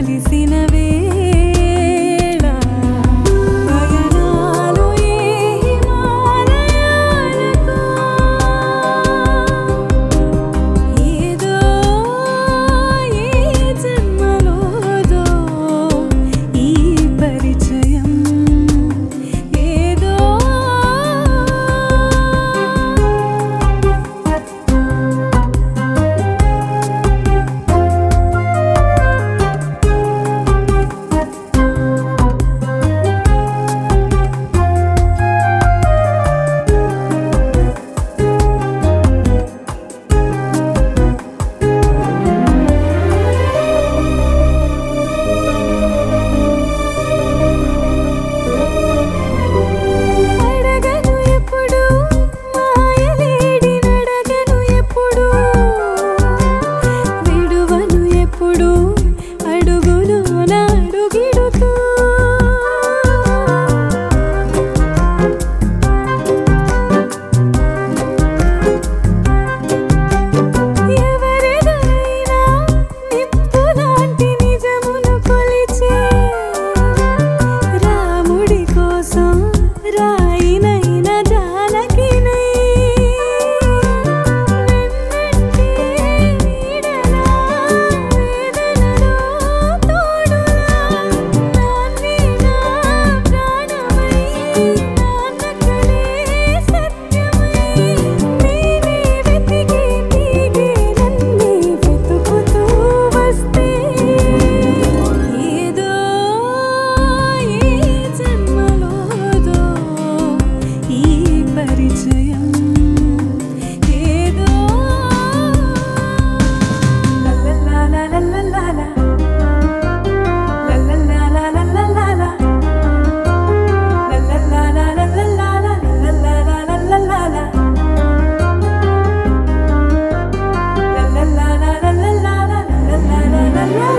కలిసిన వేళ పయనాలు ఏ హిమాలయాలకో ఏదో ఏ జన్మలోదో ఈ పరిచయం ఏదో అడగను ఎప్పుడు మాయలేడి నడగను ఎప్పుడు విడువను ఎప్పుడు అడుగులోన అడుగిడుతూ ఎవరెదురైనా నిప్పులాంటి నిజమును కొలిచే రాముడి కోసం రాయినైన జానకినై వెన్నంటే నీడలా వేదనలో తోడులా నాన్నే నా ప్రాణమై నాన్నకలే సత్యమై నేనే వెతికి నీగే నన్నే వెతుకుతూ వస్తే ఏదో ఏ జన్మలోదో ఈ పరిచయం ఏదో లల్లలాలలలలాల లల్లలాలలలలాల లల్లలాలలలలాల లల్లలాలలలలాల లల్లలాలలలలాల లల్లలాలలలాల